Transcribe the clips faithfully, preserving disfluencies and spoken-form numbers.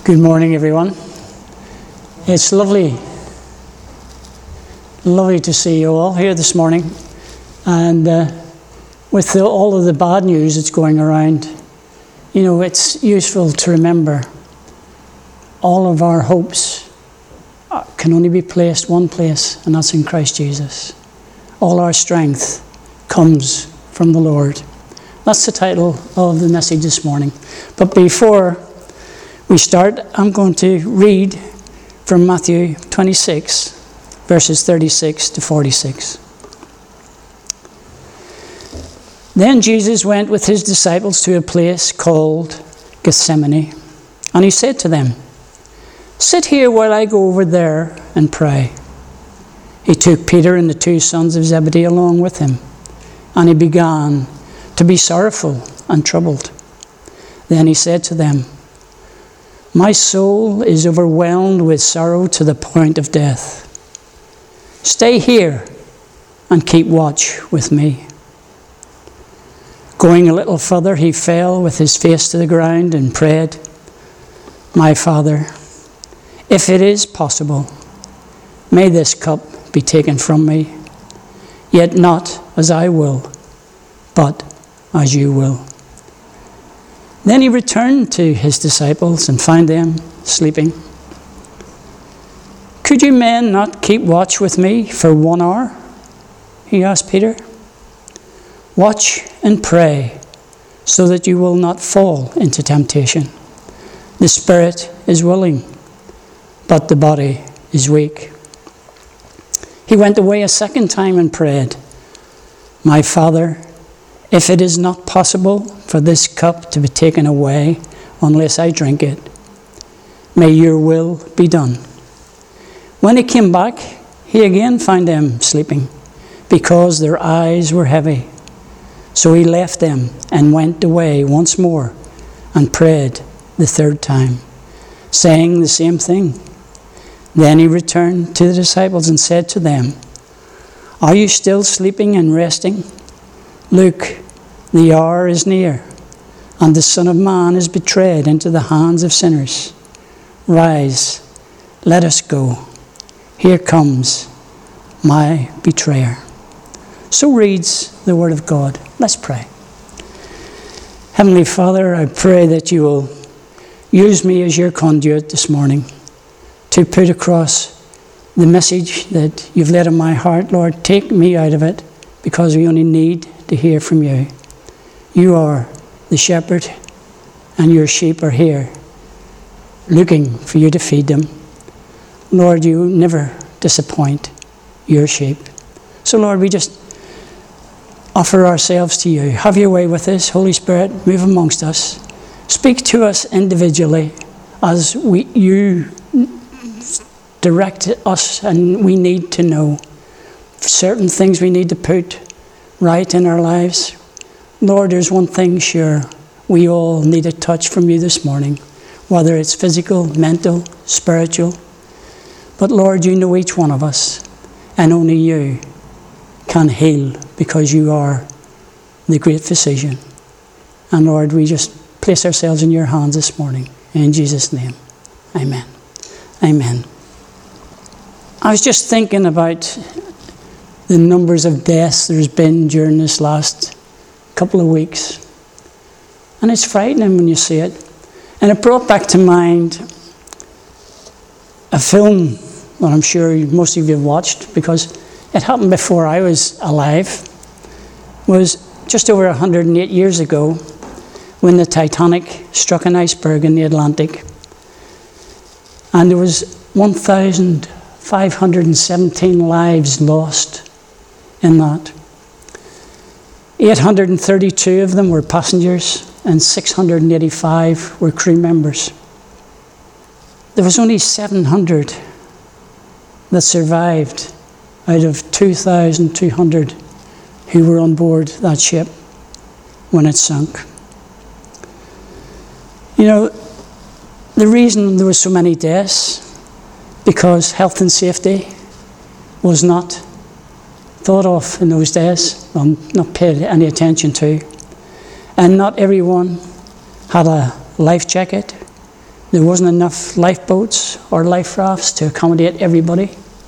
Good morning, everyone. It's lovely, lovely to see you all here this morning. And uh, with the, all of the bad news that's going around, you know, it's useful to remember all of our hopes can only be placed one place, and that's in Christ Jesus. All our strength comes from the Lord. That's the title of the message this morning. But before we start, I'm going to read from Matthew twenty-six, verses thirty-six to forty-six. Then Jesus went with his disciples to a place called Gethsemane, and he said to them, "Sit here while I go over there and pray." He took Peter and the two sons of Zebedee along with him, and he began to be sorrowful and troubled. Then he said to them, "My soul is overwhelmed with sorrow to the point of death. Stay here and keep watch with me." Going a little further, he fell with his face to the ground and prayed, "My Father, if it is possible, may this cup be taken from me, yet not as I will, but as you will." Then he returned to his disciples and found them sleeping. "Could you men not keep watch with me for one hour?" he asked Peter. "Watch and pray so that you will not fall into temptation. The spirit is willing, but the body is weak." He went away a second time and prayed, "My Father, if it is not possible for this cup to be taken away unless I drink it, may your will be done." When he came back, he again found them sleeping, because their eyes were heavy. So he left them and went away once more and prayed the third time, saying the same thing. Then he returned to the disciples and said to them, "Are you still sleeping and resting? Look, the hour is near, and the Son of Man is betrayed into the hands of sinners. Rise, let us go. Here comes my betrayer." So reads the Word of God. Let's pray. Heavenly Father, I pray that you will use me as your conduit this morning to put across the message that you've laid on my heart. Lord, take me out of it, because we only need to hear from you. You are the shepherd, and your sheep are here, looking for you to feed them. Lord, you never disappoint your sheep. So Lord, we just offer ourselves to you. Have your way with us. Holy Spirit, move amongst us. Speak to us individually as we you direct us, and we need to know certain things we need to put right in our lives. Lord, there's one thing sure. We all need a touch from you this morning, whether it's physical, mental, spiritual. But Lord, you know each one of us, and only you can heal, because you are the great physician. And Lord, we just place ourselves in your hands this morning. In Jesus' name, amen. Amen. I was just thinking about the numbers of deaths there's been during this last couple of weeks. And it's frightening when you see it. And it brought back to mind a film that I'm sure most of you have watched, because it happened before I was alive. It was just over one hundred eight years ago when the Titanic struck an iceberg in the Atlantic. And there was one thousand five hundred seventeen lives lost in that. eight hundred thirty-two of them were passengers, and six hundred eighty-five were crew members. There was only seven hundred that survived out of two thousand two hundred who were on board that ship when it sunk. You know, the reason there were so many deaths, because health and safety was not thought of in those days, um, not paid any attention to. And not everyone had a life jacket, There wasn't enough lifeboats or life rafts to accommodate everybody.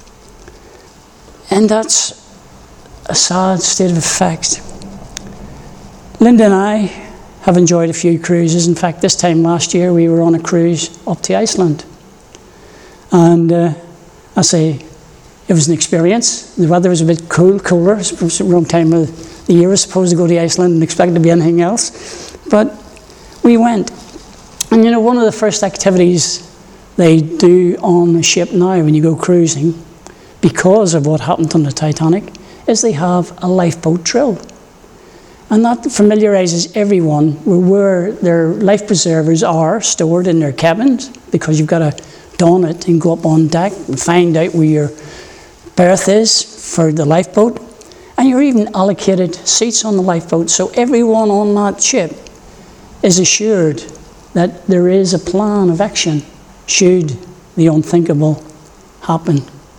And that's a sad state of fact. Linda and I have enjoyed a few cruises. In fact, this time last year we were on a cruise up to Iceland. And uh, I say, it was an experience. The weather was a bit cool, cooler. It was the wrong time of the year. I was supposed to go to Iceland and expect to be anything else. But we went. And you know, one of the first activities they do on the ship now when you go cruising, because of what happened on the Titanic, is they have a lifeboat drill. And that familiarises everyone with where their life preservers are stored in their cabins, because you've got to don it and go up on deck and find out where your berth is for the lifeboat. And you're even allocated seats on the lifeboat, so everyone on that ship is assured that there is a plan of action should the unthinkable happen.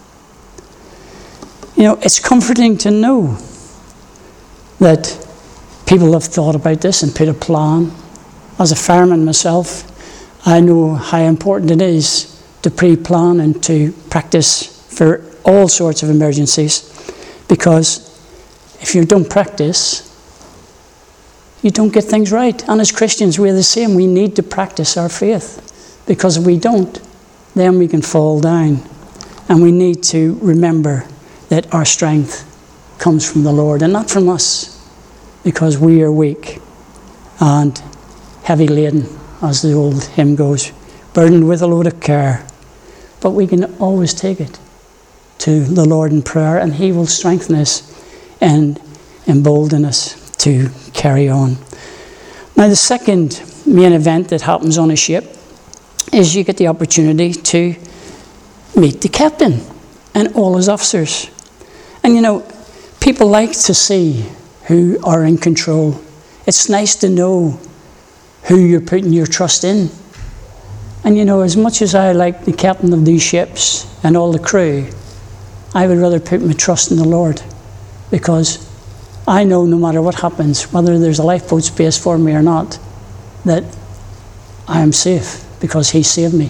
You know, it's comforting to know that people have thought about this and put a plan. As a fireman myself, I know how important it is to pre-plan and to practice for all sorts of emergencies, because if you don't practice, you don't get things right. And as Christians, we're the same. We need to practice our faith, because if we don't, then we can fall down. And we need to remember that our strength comes from the Lord and not from us, because we are weak and heavy laden, as the old hymn goes, burdened with a load of care. But we can always take it to the Lord in prayer, and He will strengthen us and embolden us to carry on. Now, the second main event that happens on a ship is you get the opportunity to meet the captain and all his officers. And you know, people like to see who are in control. It's nice to know who you're putting your trust in. And you know, as much as I like the captain of these ships and all the crew, I would rather put my trust in the Lord, because I know no matter what happens, whether there's a lifeboat space for me or not, that I am safe because He saved me.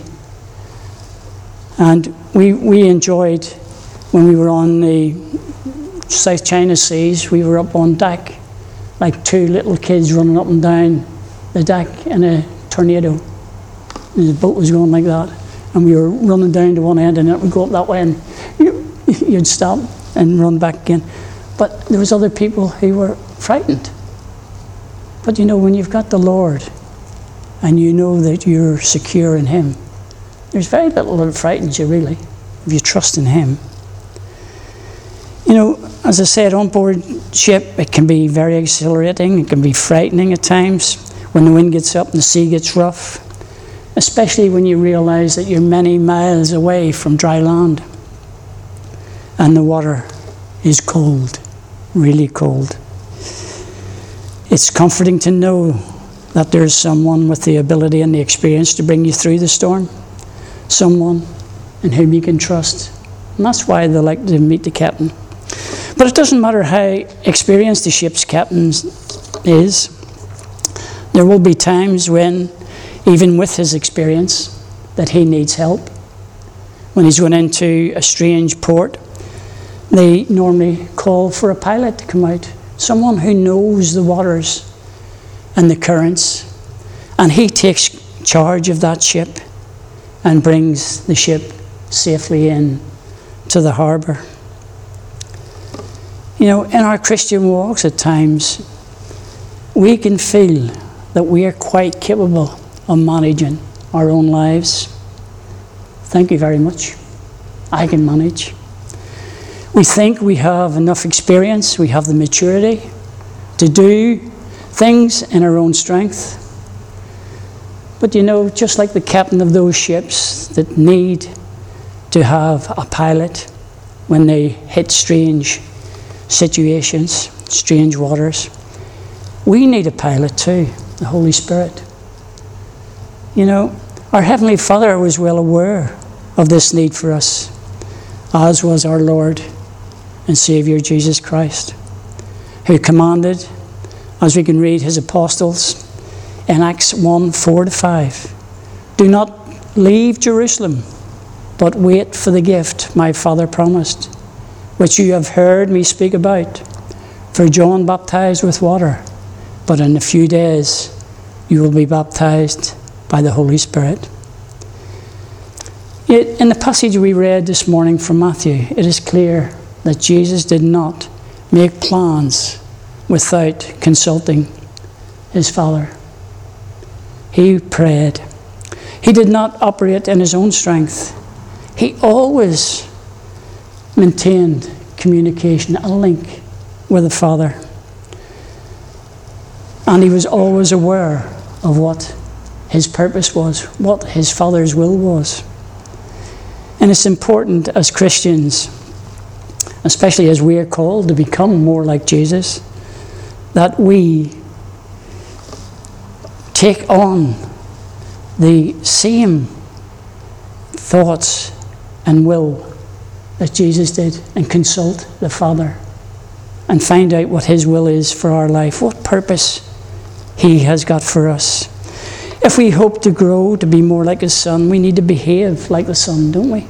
And we we enjoyed, when we were on the South China Seas, we were up on deck like two little kids running up and down the deck in a tornado. And the boat was going like that, and we were running down to one end, and it would go up that way, and you'd stop and run back again. But there was other people who were frightened. But you know, when you've got the Lord and you know that you're secure in Him, there's very little that frightens you, really, if you trust in Him. You know, as I said, on board ship, it can be very exhilarating. It can be frightening at times when the wind gets up and the sea gets rough, especially when you realise that you're many miles away from dry land and the water is cold, really cold. It's comforting to know that there's someone with the ability and the experience to bring you through the storm, someone in whom you can trust. And that's why they like to meet the captain. But it doesn't matter how experienced the ship's captain is. There will be times when, even with his experience, that he needs help. When he's going into a strange port, they normally call for a pilot to come out, someone who knows the waters and the currents, and he takes charge of that ship and brings the ship safely in to the harbour. You know, in our Christian walks at times, we can feel that we are quite capable of managing our own lives. Thank you very much. I can manage. We think we have enough experience, we have the maturity to do things in our own strength. But you know, just like the captain of those ships that need to have a pilot when they hit strange situations, strange waters, we need a pilot too, the Holy Spirit. You know, our Heavenly Father was well aware of this need for us, as was our Lord and Saviour Jesus Christ, who commanded, as we can read his apostles in Acts one, four to five, do not leave Jerusalem, but wait for the gift my Father promised, which you have heard me speak about. For John baptized with water, but in a few days you will be baptized by the Holy Spirit." It, in the passage we read this morning from Matthew, it is clear that Jesus did not make plans without consulting his Father. He prayed. He did not operate in his own strength. He always maintained communication, a link with the Father. And he was always aware of what his purpose was, what his Father's will was. And it's important as Christians, especially as we are called to become more like Jesus, that we take on the same thoughts and will that Jesus did and consult the Father and find out what his will is for our life, what purpose he has got for us. If we hope to grow to be more like his Son, we need to behave like the Son, don't we?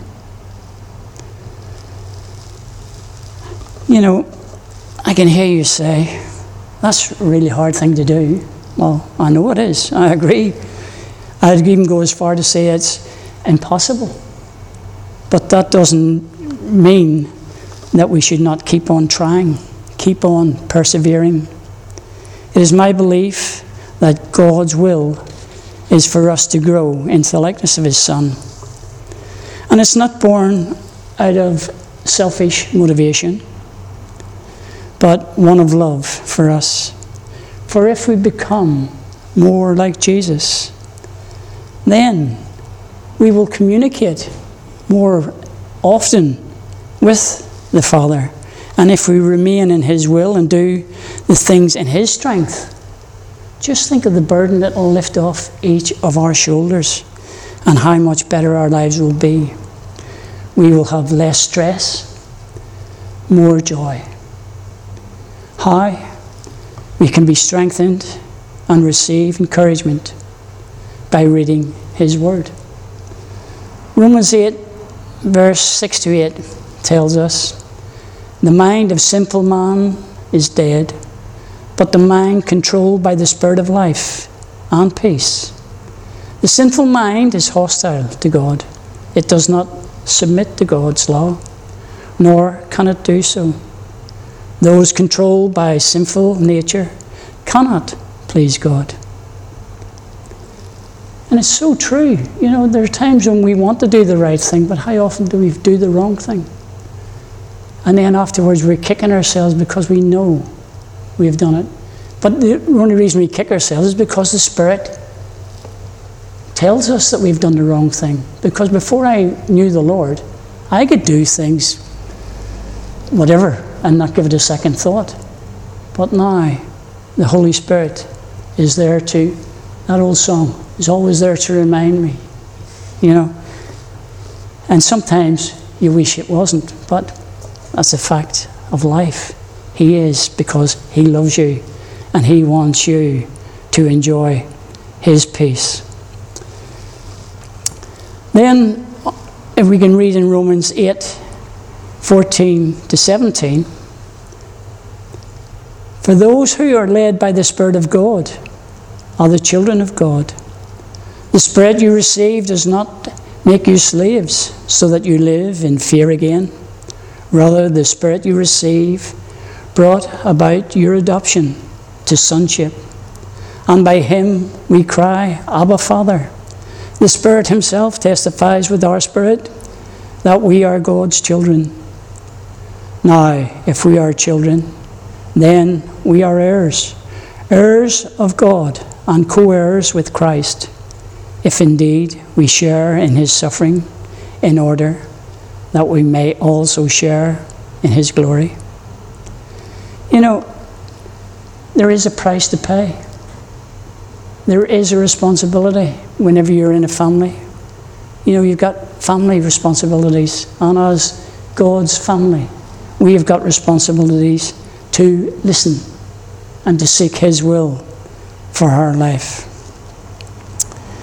You know, I can hear you say, that's a really hard thing to do. Well, I know it is. I agree. I'd even go as far to say it's impossible. But that doesn't mean that we should not keep on trying, keep on persevering. It is my belief that God's will is for us to grow into the likeness of his Son. And it's not born out of selfish motivation, but one of love for us. For if we become more like Jesus, then we will communicate more often with the Father. And if we remain in his will and do the things in his strength, just think of the burden that will lift off each of our shoulders and how much better our lives will be. We will have less stress, more joy. How? We can be strengthened and receive encouragement by reading his word. Romans eight, verse six to eight tells us, "The mind of simple man is dead, but the mind controlled by the Spirit of life and peace. The sinful mind is hostile to God. It does not submit to God's law, nor can it do so. Those controlled by sinful nature cannot please God." And it's so true. You know, there are times when we want to do the right thing, but how often do we do the wrong thing? And then afterwards we're kicking ourselves because we know we've done it. But the only reason we kick ourselves is because the Spirit tells us that we've done the wrong thing. Because before I knew the Lord, I could do things, whatever, and not give it a second thought. But now, the Holy Spirit is there to, that old song, is always there to remind me, you know. And sometimes you wish it wasn't, but that's a fact of life. He is, because he loves you and he wants you to enjoy his peace. Then, if we can read in Romans eight, fourteen to seventeen, "For those who are led by the Spirit of God are the children of God. The Spirit you received does not make you slaves so that you live in fear again. Rather, the Spirit you receive brought about your adoption to sonship. And by him we cry, Abba, Father. The Spirit himself testifies with our spirit that we are God's children. Now, if we are children, then we are heirs, heirs of God and co-heirs with Christ, if indeed we share in his suffering, in order that we may also share in his glory." You know, there is a price to pay. There is a responsibility whenever you're in a family. You know, you've got family responsibilities, and as God's family, we have got responsibilities to listen and to seek his will for our life.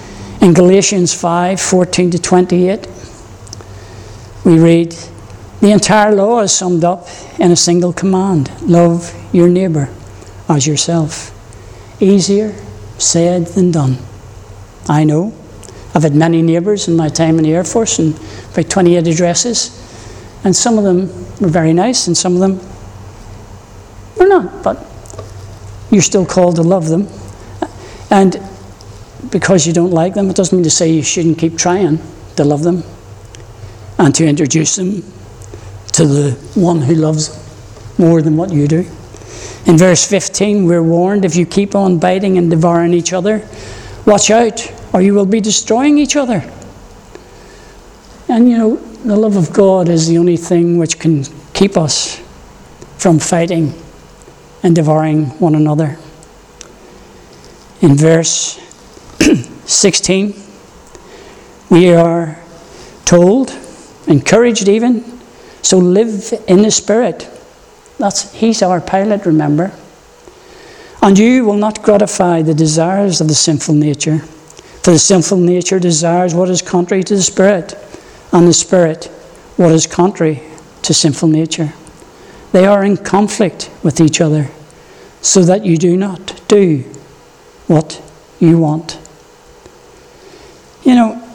In Galatians five, fourteen to twenty-eight, we read, the entire law is summed up in a single command: love your neighbour as yourself. Easier said than done. I know. I've had many neighbours in my time in the Air Force, and about twenty-eight addresses, and some of them were very nice and some of them were not, but you're still called to love them. And because you don't like them, it doesn't mean to say you shouldn't keep trying to love them and to introduce them to the one who loves them more than what you do. In verse fifteen, we're warned, if you keep on biting and devouring each other, watch out, or you will be destroying each other. And you know, the love of God is the only thing which can keep us from fighting and devouring one another. In verse sixteen, we are told, encouraged even, so live in the Spirit. That's, he's our pilot, remember. And you will not gratify the desires of the sinful nature. For the sinful nature desires what is contrary to the Spirit, and the Spirit what is contrary to sinful nature. They are in conflict with each other, so that you do not do what you want. You know,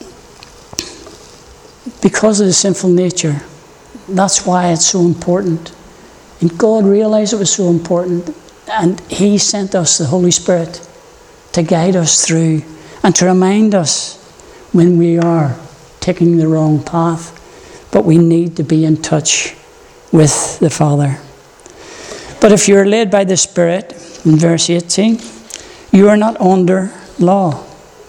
because of the sinful nature, that's why it's so important. And God realized it was so important, and He sent us the Holy Spirit to guide us through and to remind us when we are taking the wrong path. But we need to be in touch with the Father. But if you're led by the Spirit, in verse eighteen, you are not under law.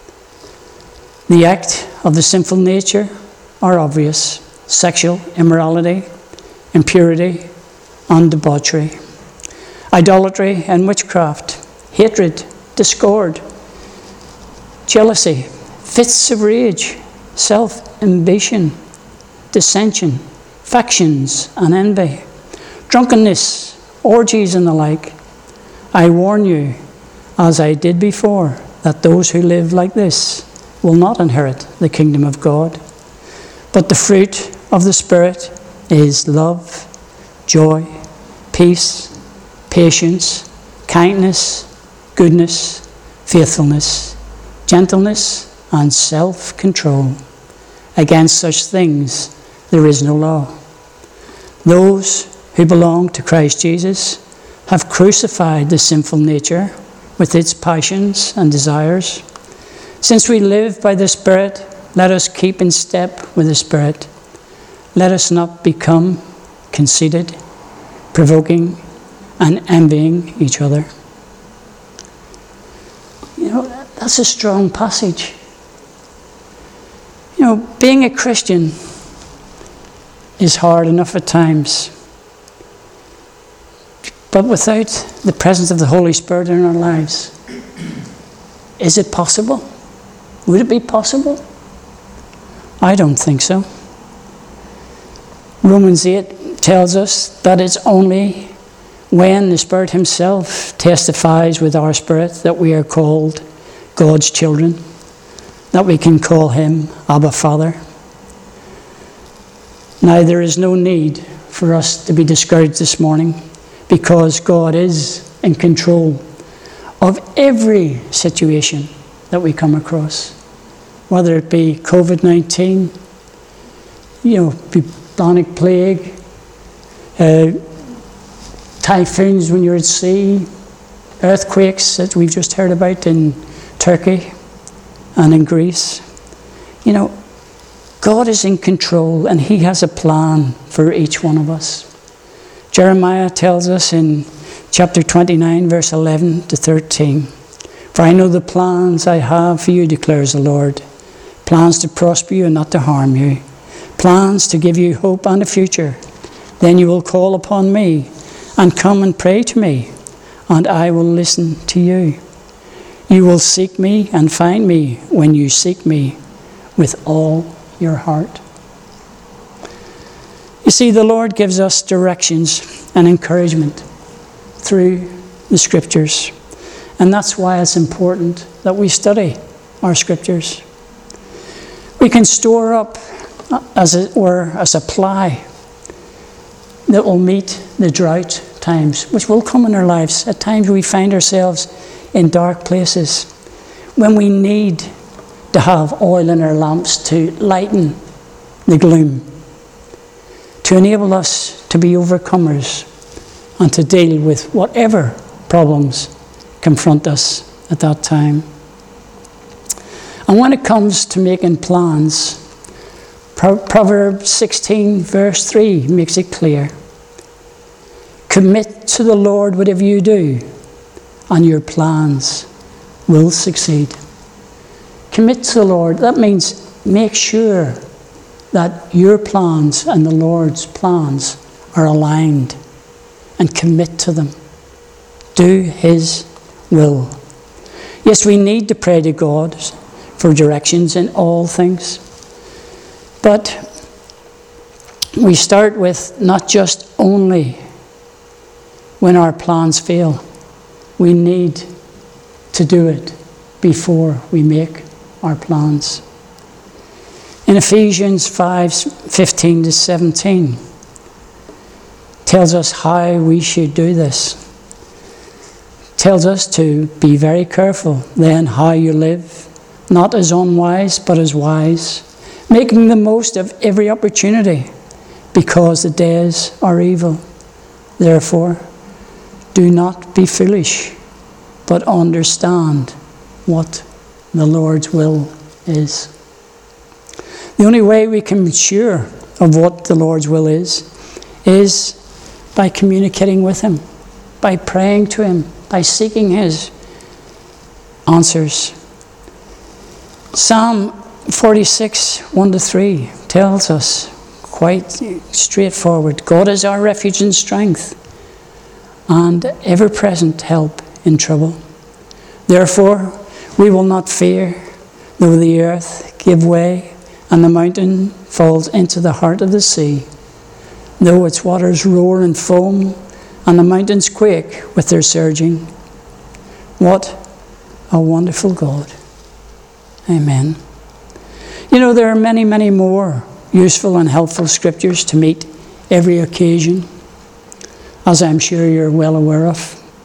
The act of the sinful nature are obvious: sexual immorality, impurity, and debauchery, idolatry and witchcraft, hatred, discord, jealousy, fits of rage, self-ambition, dissension, factions and envy, drunkenness, orgies and the like. I warn you, as I did before, that those who live like this will not inherit the kingdom of God. But the fruit of the Spirit is love, joy, peace, patience, kindness, goodness, faithfulness, gentleness, and self-control. Against such things there is no law. Those who belong to Christ Jesus have crucified the sinful nature with its passions and desires. Since we live by the Spirit, let us keep in step with the Spirit. Let us not become conceited, provoking, and envying each other. You know, that's a strong passage. You know, being a Christian is hard enough at times. But without the presence of the Holy Spirit in our lives, is it possible? Would it be possible? I don't think so. Romans eight tells us that it's only when the Spirit Himself testifies with our spirit that we are called God's children, that we can call Him Abba Father. Now, there is no need for us to be discouraged this morning, because God is in control of every situation that we come across, whether it be covid nineteen, you know, bubonic plague, uh, typhoons when you're at sea, earthquakes that we've just heard about in Turkey and in Greece. You know, God is in control, and He has a plan for each one of us. Jeremiah tells us in chapter twenty-nine, verse eleven to thirteen, "For I know the plans I have for you, declares the Lord, plans to prosper you and not to harm you, plans to give you hope and a future. Then you will call upon me and come and pray to me, and I will listen to you. You will seek me and find me when you seek me with all your heart." You see, the Lord gives us directions and encouragement through the Scriptures. And that's why it's important that we study our Scriptures. We can store up, as it were, a supply that will meet the drought times, which will come in our lives. At times we find ourselves in dark places when we need to have oil in our lamps to lighten the gloom, to enable us to be overcomers and to deal with whatever problems confront us at that time. And when it comes to making plans, Proverbs sixteen verse three makes it clear. Commit to the Lord whatever you do, and your plans will succeed. Commit to the Lord. That means make sure that your plans and the Lord's plans are aligned, and commit to them. Do His will. Yes, we need to pray to God for directions in all things. But we start with not just only when our plans fail. We need to do it before we make our plans. In Ephesians five fifteen to seventeen, tells us how we should do this. Tells us to be very careful then how you live, not as unwise but as wise, making the most of every opportunity, because the days are evil. Therefore, do not be foolish, but understand what the Lord's will is. The only way we can be sure of what the Lord's will is, is by communicating with Him, by praying to Him, by seeking His answers. Psalm forty-six, one to three tells us quite straightforward. God is our refuge and strength, and ever-present help in trouble. Therefore, we will not fear, though the earth give way, and the mountain falls into the heart of the sea, though its waters roar and foam, and the mountains quake with their surging. What a wonderful God. Amen. You know, there are many, many more useful and helpful scriptures to meet every occasion, as I'm sure you're well aware of.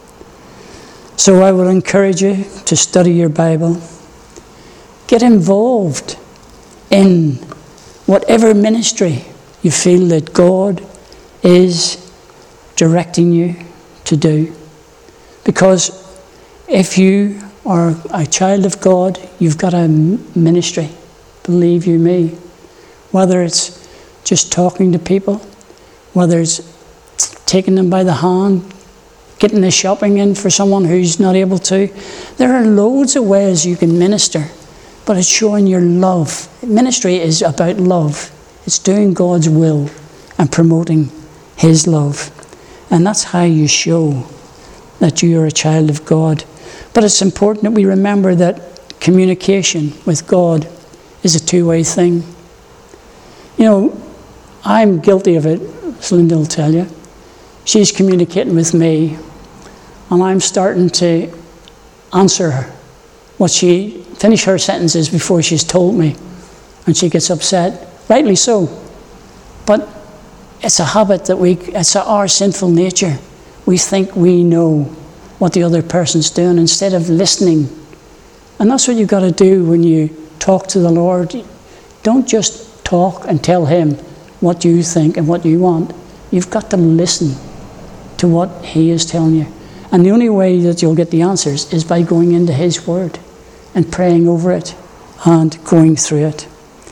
So I will encourage you to study your Bible. Get involved in whatever ministry you feel that God is directing you to do. Because if you are a child of God, you've got a ministry, believe you me. Whether it's just talking to people, whether it's taking them by the hand, getting the shopping in for someone who's not able to. There are loads of ways you can minister, but it's showing your love. Ministry is about love. It's doing God's will and promoting His love. And that's how you show that you are a child of God. But it's important that we remember that communication with God is a two-way thing. You know, I'm guilty of it, as Linda will tell you. She's communicating with me, and I'm starting to answer her. What she finish her sentences before she's told me, and she gets upset, rightly so. But it's a habit that we, it's our sinful nature. We think we know what the other person's doing instead of listening. And that's what you've got to do when you talk to the Lord. Don't just talk and tell Him what you think and what you want. You've got to listen to what He is telling you. And the only way that you'll get the answers is by going into His Word and praying over it and going through it.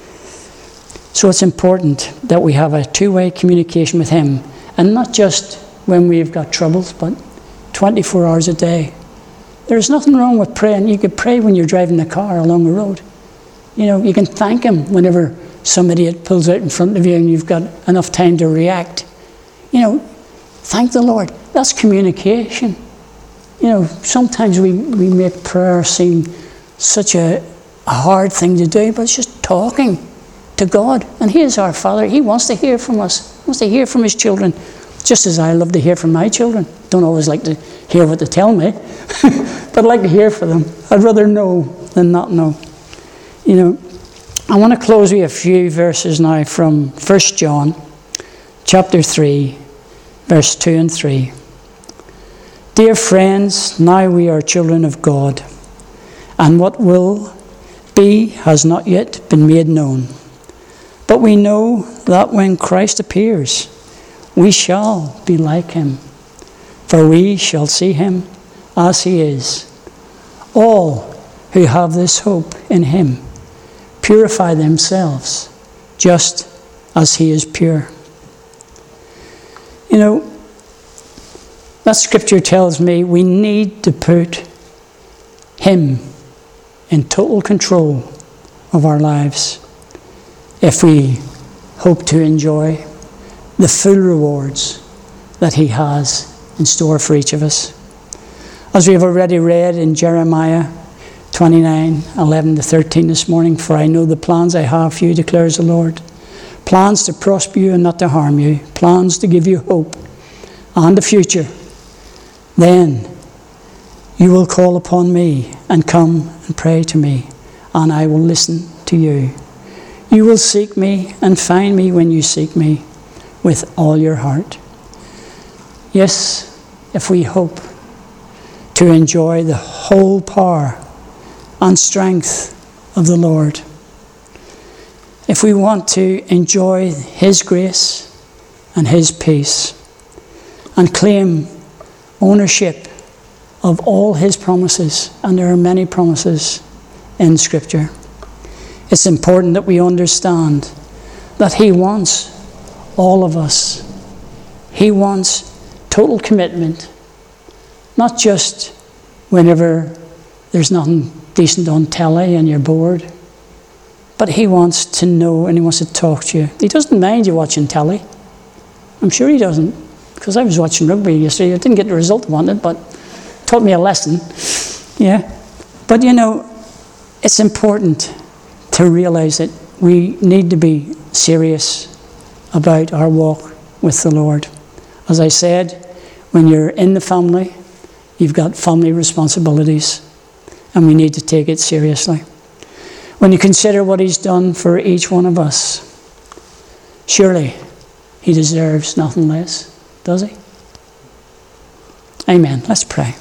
So it's important that we have a two-way communication with Him, and not just when we've got troubles, but twenty-four hours a day. There's nothing wrong with praying. You could pray when you're driving the car along the road. You know, you can thank Him whenever somebody pulls out in front of you and you've got enough time to react. You know, thank the Lord. That's communication. You know, sometimes we, we make prayer seem such a, a hard thing to do, but it's just talking to God. And He is our Father. He wants to hear from us. He wants to hear from His children, just as I love to hear from my children. Don't always like to hear what they tell me, but I like to hear from them. I'd rather know than not know. You know, I want to close with a few verses now from First John chapter three, verse two and three. Dear friends, now we are children of God, and what will be has not yet been made known. But we know that when Christ appears, we shall be like him, for we shall see him as he is. All who have this hope in him purify themselves just as he is pure. You know, that scripture tells me we need to put him in total control of our lives if we hope to enjoy the full rewards that he has in store for each of us. As we have already read in Jeremiah twenty-nine, eleven to thirteen this morning, for I know the plans I have for you, declares the Lord. Plans to prosper you and not to harm you. Plans to give you hope and a future. Then you will call upon me and come and pray to me, and I will listen to you. You will seek me and find me when you seek me with all your heart. Yes, if we hope to enjoy the whole power and strength of the Lord, if we want to enjoy his grace and his peace and claim ownership of all his promises, and there are many promises in Scripture, it's important that we understand that he wants all of us. He wants total commitment, not just whenever there's nothing decent on telly and you're bored, but he wants to know and he wants to talk to you. He doesn't mind you watching telly. I'm sure he doesn't, because I was watching rugby yesterday. I didn't get the result I wanted, but taught me a lesson. Yeah, but you know, it's important to realize that we need to be serious about our walk with the Lord. As I said, when you're in the family, you've got family responsibilities, and we need to take it seriously. When you consider what he's done for each one of us, surely he deserves nothing less, does he? Amen. Let's pray.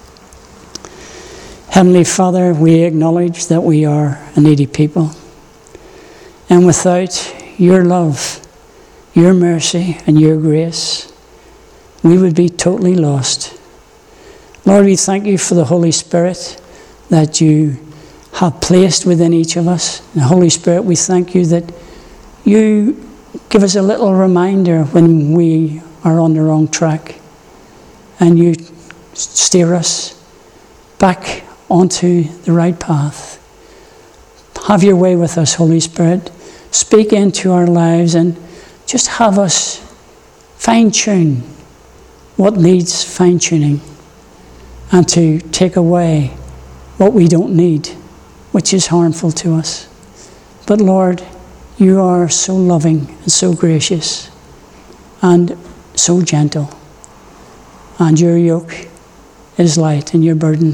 Heavenly Father, we acknowledge that we are a needy people, and without your love, your mercy, and your grace, we would be totally lost. Lord, we thank you for the Holy Spirit that you have placed within each of us. And Holy Spirit, we thank you that you give us a little reminder when we are on the wrong track, and you steer us back onto the right path. Have your way with us, Holy Spirit. Speak into our lives and just have us fine-tune what needs fine-tuning, and to take away what we don't need, which is harmful to us. But Lord, you are so loving and so gracious and so gentle, and your yoke is light and your burden,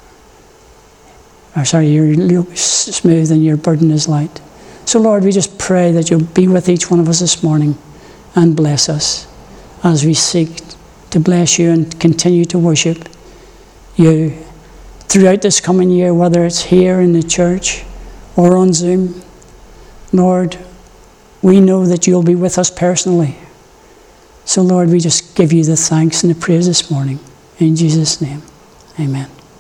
or sorry, your yoke is smooth and your burden is light. So Lord, we just pray that you'll be with each one of us this morning and bless us as we seek to bless you and continue to worship you throughout this coming year, whether it's here in the church or on Zoom. Lord, we know that you'll be with us personally. So Lord, we just give you the thanks and the praise this morning. In Jesus' name, amen.